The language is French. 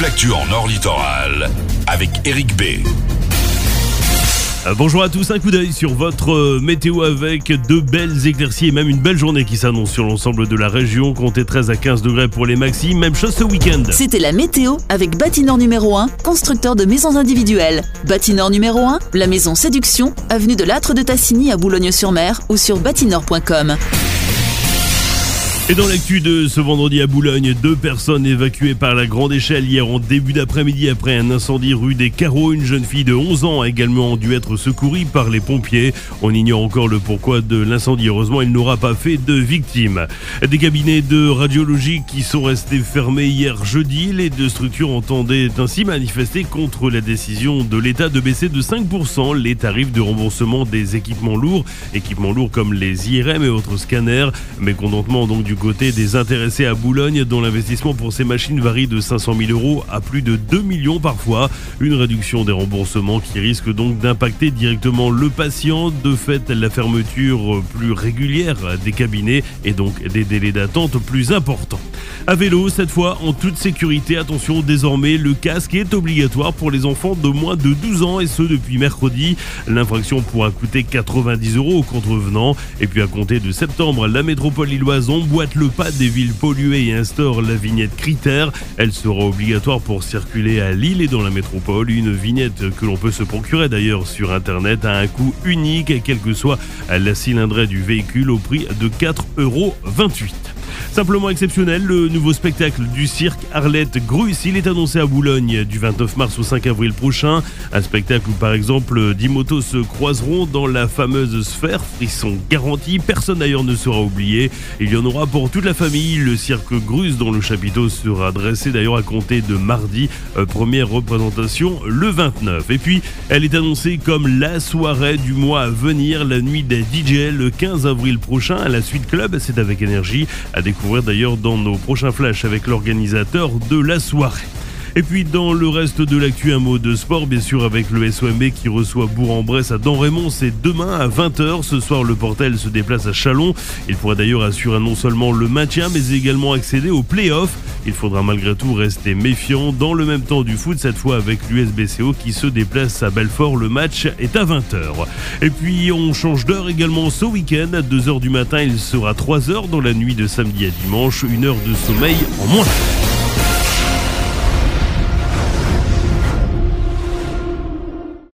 toute l'actu en Nord Littoral avec Eric B. Bonjour à tous, un coup d'œil sur votre météo avec de belles éclaircies et même une belle journée qui s'annonce sur l'ensemble de la région. Comptez 13 à 15 degrés pour les maxi, même chose ce week-end. C'était la météo avec Bâtinor numéro 1, constructeur de maisons individuelles. Bâtinor numéro 1, la maison Séduction, avenue de l'Âtre de Tassigny à Boulogne-sur-Mer ou sur bâtinor.com. Et dans l'actu de ce vendredi à Boulogne, 2 personnes évacuées par la grande échelle hier en début d'après-midi après un incendie rue des Carreaux. Une jeune fille de 11 ans a également dû être secourue par les pompiers. On ignore encore le pourquoi de l'incendie. Heureusement, il n'aura pas fait de victimes. Des cabinets de radiologie qui sont restés fermés hier jeudi. Les 2 structures entendaient ainsi manifester contre la décision de l'État de baisser de 5% les tarifs de remboursement des équipements lourds comme les IRM et autres scanners. Mécontentement donc du côté des intéressés à Boulogne, dont l'investissement pour ces machines varie de 500 000 € à plus de 2 millions parfois. Une réduction des remboursements qui risque donc d'impacter directement le patient. De fait, la fermeture plus régulière des cabinets et donc des délais d'attente plus importants. À vélo, cette fois en toute sécurité, attention, désormais le casque est obligatoire pour les enfants de moins de 12 ans et ce depuis mercredi. L'infraction pourra coûter 90 € aux contrevenants. Et puis à compter de septembre, la métropole lilloise emboîte le pas des villes polluées et instaure la vignette critère. Elle sera obligatoire pour circuler à Lille et dans la métropole. Une vignette que l'on peut se procurer d'ailleurs sur internet à un coût unique, quelle que soit la cylindrée du véhicule, au prix de 4,28 €. Simplement exceptionnel, le nouveau spectacle du cirque Arlette Gruss, il est annoncé à Boulogne du 29 mars au 5 avril prochain. Un spectacle où par exemple 10 motos se croiseront dans la fameuse sphère, frisson garanti, personne d'ailleurs ne sera oublié. Il y en aura pour toute la famille, le cirque Gruss dont le chapiteau sera dressé d'ailleurs à compter de mardi, première représentation le 29. Et puis elle est annoncée comme la soirée du mois à venir, la nuit des DJ le 15 avril prochain à la Suite Club, c'est avec énergie. À découvrir d'ailleurs dans nos prochains flashs avec l'organisateur de la soirée. Et puis dans le reste de l'actu, un mot de sport bien sûr avec le SOMB qui reçoit Bourg-en-Bresse à Damrémont. C'est demain à 20h. Ce soir le Portel se déplace à Châlons. Il pourra d'ailleurs assurer non seulement le maintien mais également accéder aux play-offs. Il faudra malgré tout rester méfiant. Dans le même temps du foot, cette fois avec l'USBCO qui se déplace à Belfort. Le match est à 20h. Et puis on change d'heure également ce week-end. À 2h du matin, il sera 3h dans la nuit de samedi à dimanche. 1 heure de sommeil en moins.